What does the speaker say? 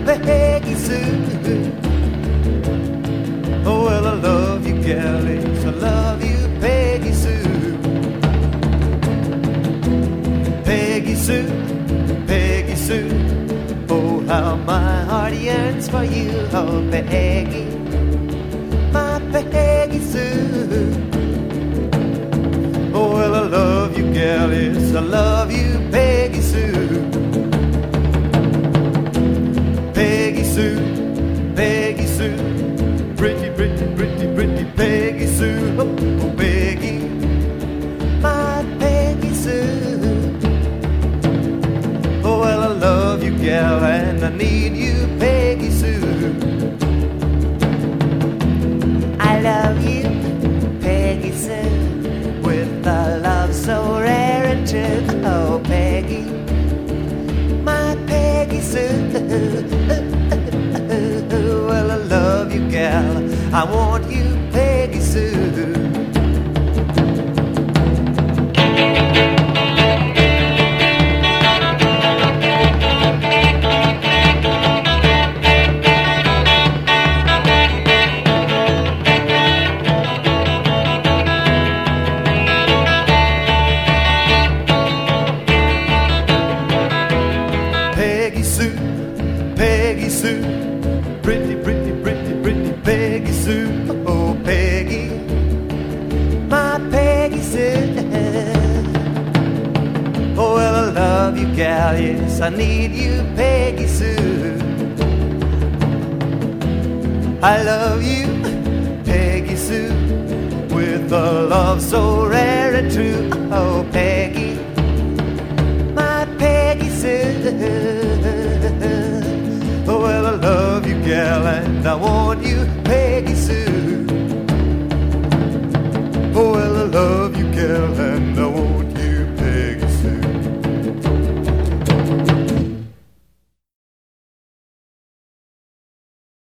Peggy Sue. Oh, well, I love you, gal, yes, I love you, Peggy Sue. Peggy Sue, Peggy Sue. Oh, how my heart yearns for you, oh, Peggy, my Peggy Sue. Oh, well, I love you, gal, yes, I love you, Peggy Sue. Peggy Sue, Peggy Sue, pretty, pretty, pretty, pretty Peggy Sue. Oh, oh, Peggy, my Peggy Sue. Oh, well, I love you, gal, and I need you, Peggy Sue. I love you, Peggy Sue, with a love so rare and true. Oh, Peggy, my Peggy Sue. Well, I love you, gal, I want you, Peggy Sue. Peggy Sue, Peggy Sue, pretty, pretty, pretty, pretty Peggy Sue. Oh, Peggy, my Peggy Sue. Oh, well, I love you, gal, yes, I need you, Peggy Sue. I love you, Peggy Sue, with a love so rare and true. Oh, Peggy, my Peggy Sue. Oh, well, I love you, gal, and I want you, Peggy.